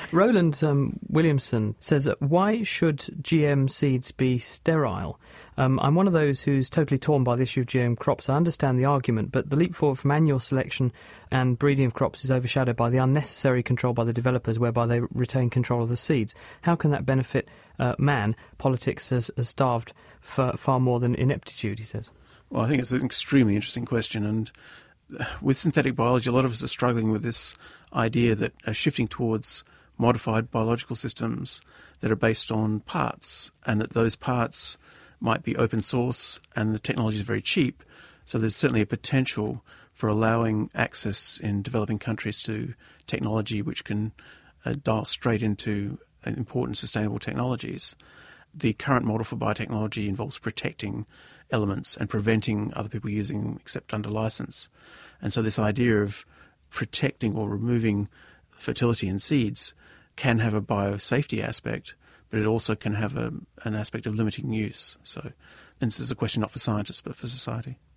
Roland Williamson says, why should GM seeds be sterile? I'm one of those who's totally torn by the issue of GM crops. I understand the argument, but the leap forward from annual selection and breeding of crops is overshadowed by the unnecessary control by the developers whereby they retain control of the seeds. How can that benefit man? Politics has starved for far more than ineptitude, he says. Well, I think it's an extremely interesting question, and with synthetic biology, a lot of us are struggling with this idea that shifting towards modified biological systems that are based on parts, and that those parts might be open source and the technology is very cheap. So there's certainly a potential for allowing access in developing countries to technology which can dial straight into important sustainable technologies. The current model for biotechnology involves protecting elements and preventing other people using them except under license. And so this idea of protecting or removing fertility in seeds can have a biosafety aspect, but it also can have an aspect of limiting use. So, and this is a question not for scientists but for society.